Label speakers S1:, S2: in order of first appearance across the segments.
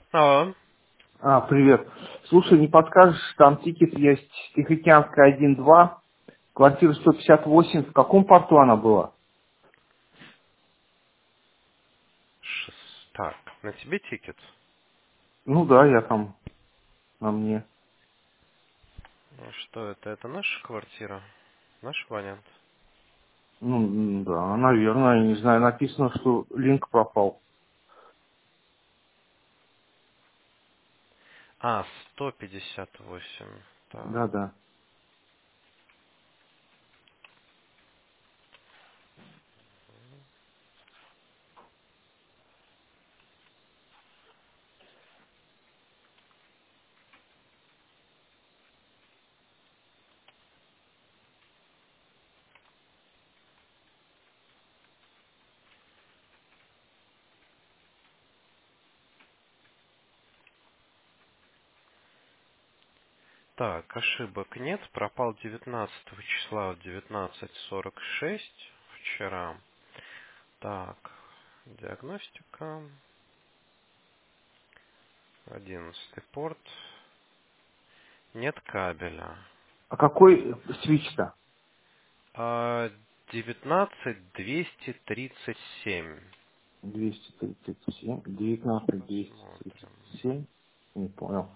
S1: Алло.
S2: Привет. Слушай, не подскажешь, там тикет есть Тихоокеанская 1-2, квартира 158. В каком порту она была?
S1: Так, на тебе тикет?
S2: Ну да, я там, на мне.
S1: Ну, что это? Это наша квартира? Наш абонент?
S2: Да, наверное, я не знаю, написано, что линк пропал.
S1: 158. Так.
S2: Да-да.
S1: Так, ошибок нет. Пропал 19 числа в 19:46 вчера. Так, диагностика. 11 порт. Нет кабеля.
S2: А какой свич-то?
S1: 19 237.
S2: 237, 19,
S1: Посмотрим.
S2: 237, не понял.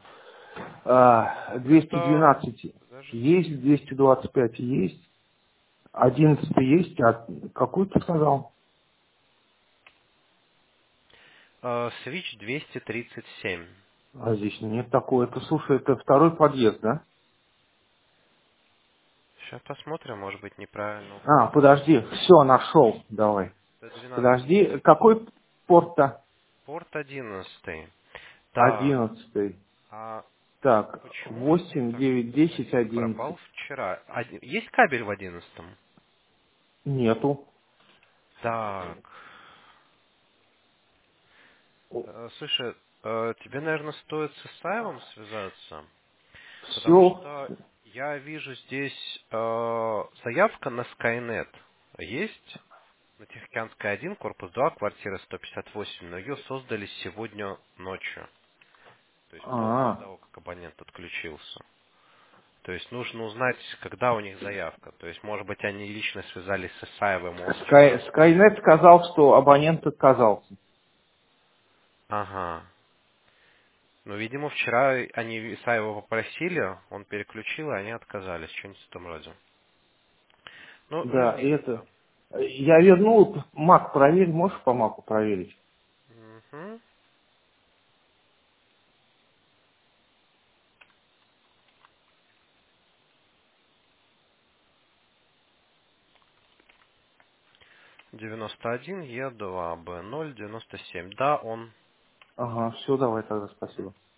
S1: Это...
S2: 212
S1: Подожди.
S2: есть, 225 есть, 11 есть, а какой ты сказал?
S1: Switch 237.
S2: А здесь нет такого. Это, слушай, это второй подъезд, да?
S1: Сейчас посмотрим, может быть, неправильно указано.
S2: Подожди, все, нашел. Давай.
S1: Это 12.
S2: Подожди, какой порт-то?
S1: Порт 11. Так,
S2: 11.
S1: а
S2: Так,
S1: почему
S2: 8,
S1: так,
S2: 9, 10,
S1: один пропал
S2: 11.
S1: вчера? Есть кабель в 11?
S2: Нету.
S1: Так, слушай, тебе, наверное, стоит с Исаевым связаться, потому
S2: Все.
S1: что я вижу здесь заявка на Skynet. Есть? На Тихоокеанской 1, корпус 2, квартира 158, но ее создали сегодня ночью. То есть после
S2: А,
S1: того, как абонент отключился. То есть нужно узнать, когда у них заявка. То есть, может быть, они лично связались с Исаевым, он вчера...
S2: Skynet сказал, что абонент отказался.
S1: Ага. Ну, видимо, вчера они Исаева попросили, он переключил, и они отказались. Что-нибудь в этом роде. Ну,
S2: Да, и
S1: жди
S2: это.
S1: тогда.
S2: Я вернул, Мак проверь, можешь по Маку проверить?
S1: Угу. 91 Е2 Б0 97. Да, он.
S2: Ага, все, давай тогда,
S1: Мгм.
S2: спасибо.